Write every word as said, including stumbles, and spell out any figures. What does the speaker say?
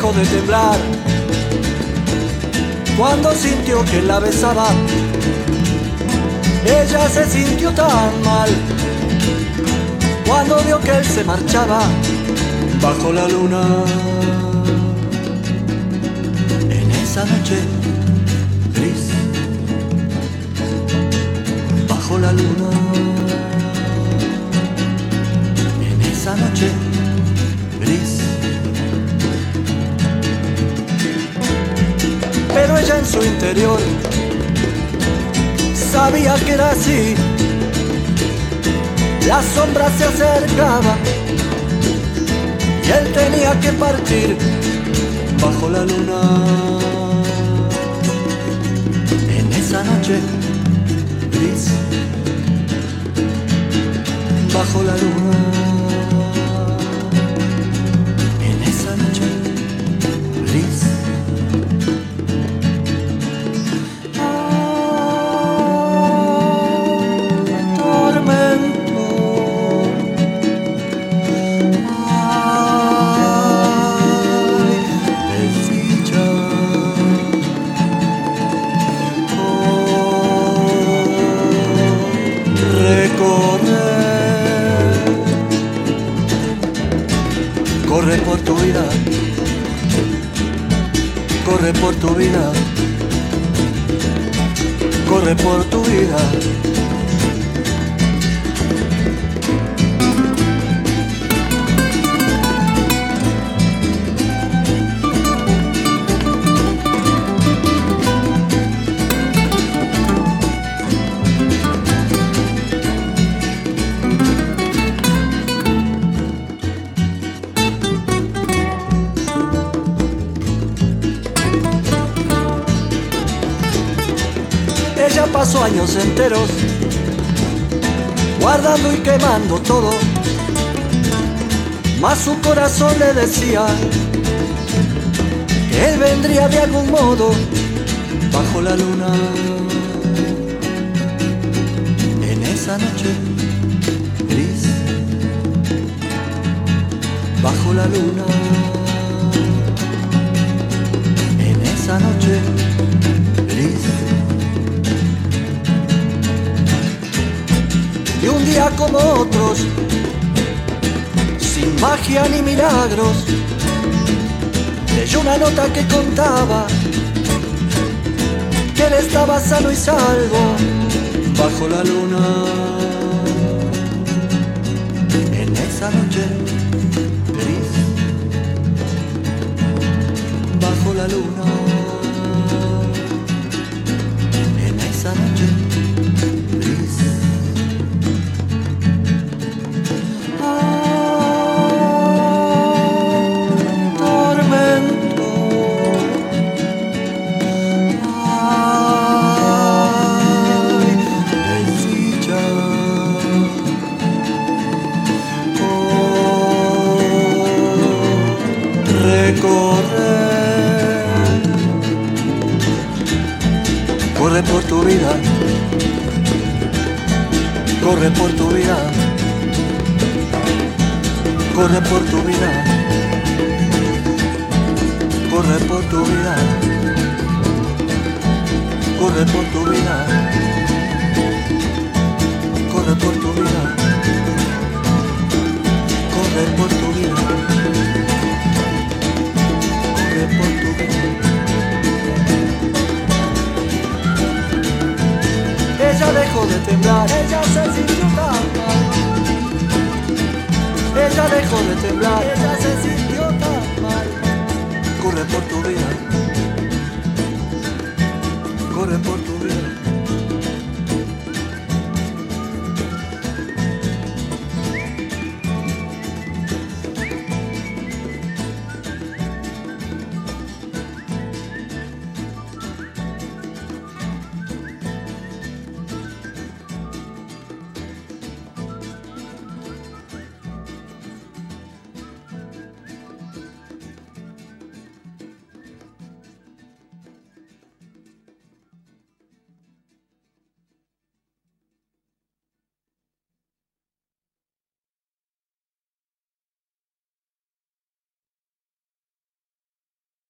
dejó de temblar cuando sintió que la besaba. Ella se sintió tan mal cuando vio que él se marchaba bajo la luna. En esa noche gris, bajo la luna. En esa noche gris, pero ella en su interior sabía que era así. La sombra se acercaba y él tenía que partir bajo la luna. En esa noche gris, bajo la luna. En esa noche gris. Corre por tu vida, corre por tu vida, corre por tu vida. Ella pasó años enteros guardando y quemando todo, mas su corazón le decía que él vendría de algún modo bajo la luna. En esa noche gris, bajo la luna. En esa noche gris. Y un día como otros, sin magia ni milagros, leyó una nota que contaba que él estaba sano y salvo bajo la luna. En esa noche gris, bajo la luna. En esa noche gris. Corre por tu vida, corre por tu vida, corre por tu vida, corre por tu vida, corre por tu vida, corre por tu vida, corre por tu vida, corre por tu vida. Ella dejó de temblar, ella se sintió tan mal. Ella dejó de temblar, ella se sintió tan mal. Corre por tu vida, corre por tu vida.